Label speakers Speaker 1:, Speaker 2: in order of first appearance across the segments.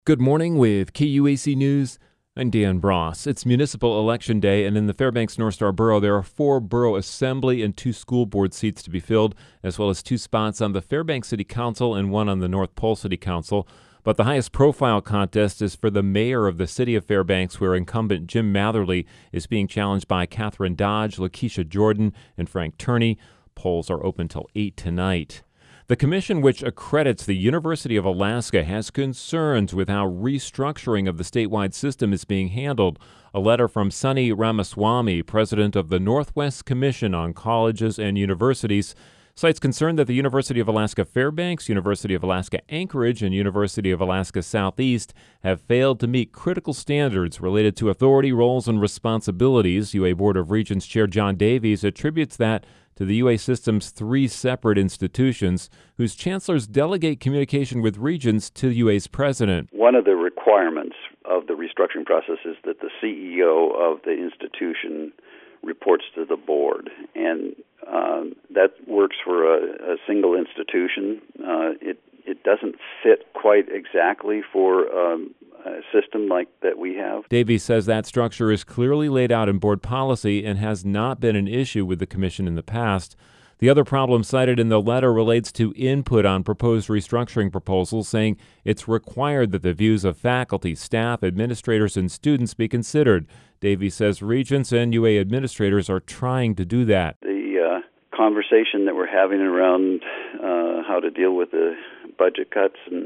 Speaker 1: Good morning with KUAC News. I'm Dan Bross. It's Municipal Election Day, and in the Fairbanks North Star Borough, there are 4 borough assembly and 2 school board seats to be filled, as well as 2 spots on the Fairbanks City Council and 1 on the North Pole City Council. But the highest profile contest is for the mayor of the city of Fairbanks, where incumbent Jim Matherly is being challenged by Catherine Dodge, Lakeisha Jordan, and Frank Turney. Polls are open till 8 tonight. The commission, which accredits the University of Alaska, has concerns with how restructuring of the statewide system is being handled. A letter from Sunny Ramaswamy, president of the Northwest Commission on Colleges and Universities, cites concern that the University of Alaska Fairbanks, University of Alaska Anchorage, and University of Alaska Southeast have failed to meet critical standards related to authority, roles, and responsibilities. UA Board of Regents Chair John Davies attributes that to the UA system's 3 separate institutions, whose chancellors delegate communication with regents to UA's president.
Speaker 2: One of the requirements of the restructuring process is that the CEO of the institution reports to the board, and that works for a single institution. It doesn't fit quite exactly for a system like that we have.
Speaker 1: Davies says that structure is clearly laid out in board policy and has not been an issue with the commission in the past. The other problem cited in the letter relates to input on proposed restructuring proposals, saying it's required that the views of faculty, staff, administrators, and students be considered. Davies says regents and UA administrators are trying to do that.
Speaker 2: The conversation that we're having around how to deal with the budget cuts and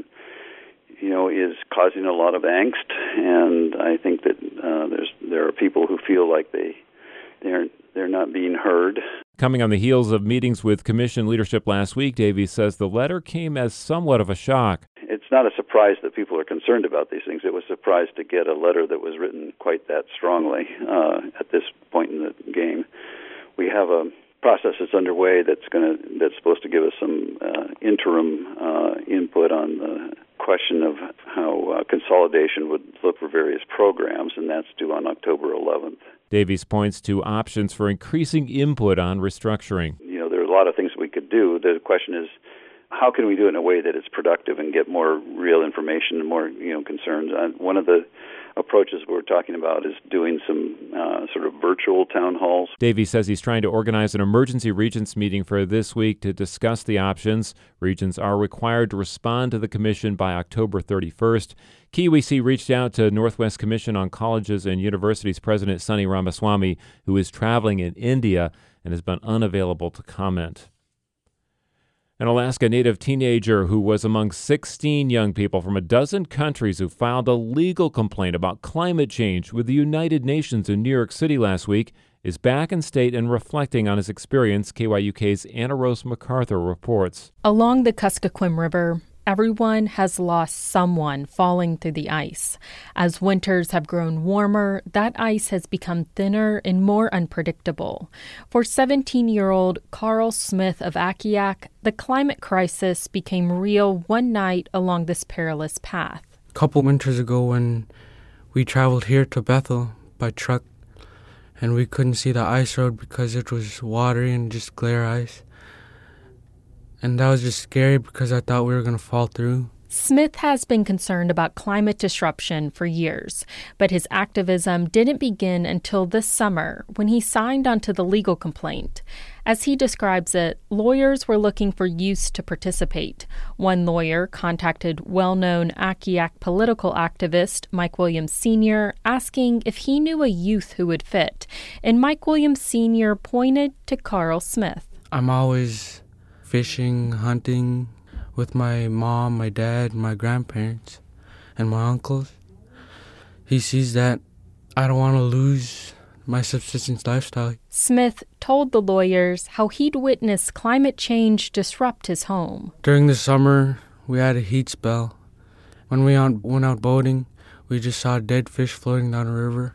Speaker 2: is causing a lot of angst, and I think that there are people who feel like they're not being heard.
Speaker 1: Coming on the heels of meetings with commission leadership last week, Davies says the letter came as somewhat of a shock.
Speaker 2: It's not a surprise that people are concerned about these things. It was a surprise to get a letter that was written quite that strongly at this point in the game. We have a process that's underway that's supposed to give us some interim input on the question of how consolidation would look for various programs, and that's due on October 11th.
Speaker 1: Davies points to options for increasing input on restructuring.
Speaker 2: There are a lot of things we could do. The question is, how can we do it in a way that it's productive and get more real information and more concerns? One of the approaches we're talking about is doing some sort of virtual town halls.
Speaker 1: Davies says he's trying to organize an emergency regents meeting for this week to discuss the options. Regents are required to respond to the commission by October 31st. KUAC reached out to Northwest Commission on Colleges and Universities President Sunny Ramaswamy, who is traveling in India and has been unavailable to comment. An Alaska Native teenager who was among 16 young people from a dozen countries who filed a legal complaint about climate change with the United Nations in New York City last week is back in state and reflecting on his experience, KYUK's Anna Rose MacArthur reports.
Speaker 3: Along the Kuskokwim River, everyone has lost someone falling through the ice. As winters have grown warmer, that ice has become thinner and more unpredictable. For 17-year-old Carl Smith of Akiak, the climate crisis became real one night along this perilous path.
Speaker 4: A couple winters ago when we traveled here to Bethel by truck, and we couldn't see the ice road because it was watery and just glare ice. And that was just scary because I thought we were going to fall through.
Speaker 3: Smith has been concerned about climate disruption for years, but his activism didn't begin until this summer when he signed onto the legal complaint. As he describes it, lawyers were looking for youths to participate. One lawyer contacted well-known Akiak political activist Mike Williams Sr., asking if he knew a youth who would fit, and Mike Williams Sr. pointed to Carl Smith.
Speaker 4: I'm always fishing, hunting with my mom, my dad, my grandparents, and my uncles. He sees that I don't want to lose my subsistence lifestyle.
Speaker 3: Smith told the lawyers how he'd witnessed climate change disrupt his home.
Speaker 4: During the summer, we had a heat spell. When we went out boating, we just saw dead fish floating down the river.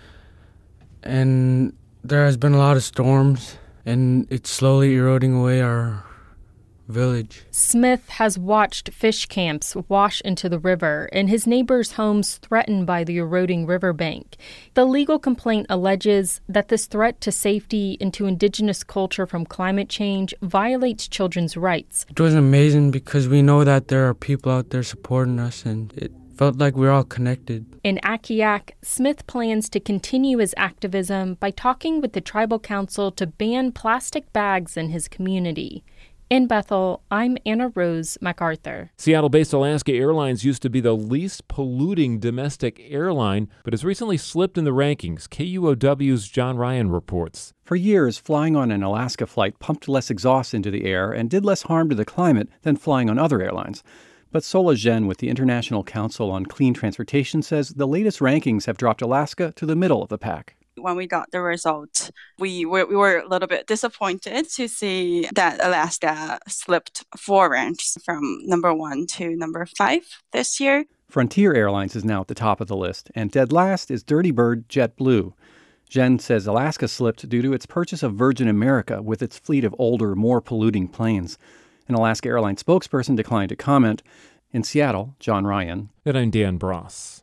Speaker 4: And there has been a lot of storms, and it's slowly eroding away our village.
Speaker 3: Smith has watched fish camps wash into the river and his neighbors' homes threatened by the eroding riverbank. The legal complaint alleges that this threat to safety and to indigenous culture from climate change violates children's rights.
Speaker 4: It was amazing because we know that there are people out there supporting us, and it felt like we're all connected.
Speaker 3: In Akiak, Smith plans to continue his activism by talking with the tribal council to ban plastic bags in his community. In Bethel, I'm Anna Rose MacArthur.
Speaker 1: Seattle-based Alaska Airlines used to be the least polluting domestic airline, but has recently slipped in the rankings. KUOW's John Ryan reports.
Speaker 5: For years, flying on an Alaska flight pumped less exhaust into the air and did less harm to the climate than flying on other airlines. But Sola Zhen with the International Council on Clean Transportation says the latest rankings have dropped Alaska to the middle of the pack.
Speaker 6: When we got the result, we were a little bit disappointed to see that Alaska slipped 4 ranks from number 1 to number 5 this year.
Speaker 5: Frontier Airlines is now at the top of the list, and dead last is Dirty Bird JetBlue. Zhen says Alaska slipped due to its purchase of Virgin America with its fleet of older, more polluting planes. An Alaska Airlines spokesperson declined to comment. In Seattle, John Ryan.
Speaker 1: And I'm Dan Bross.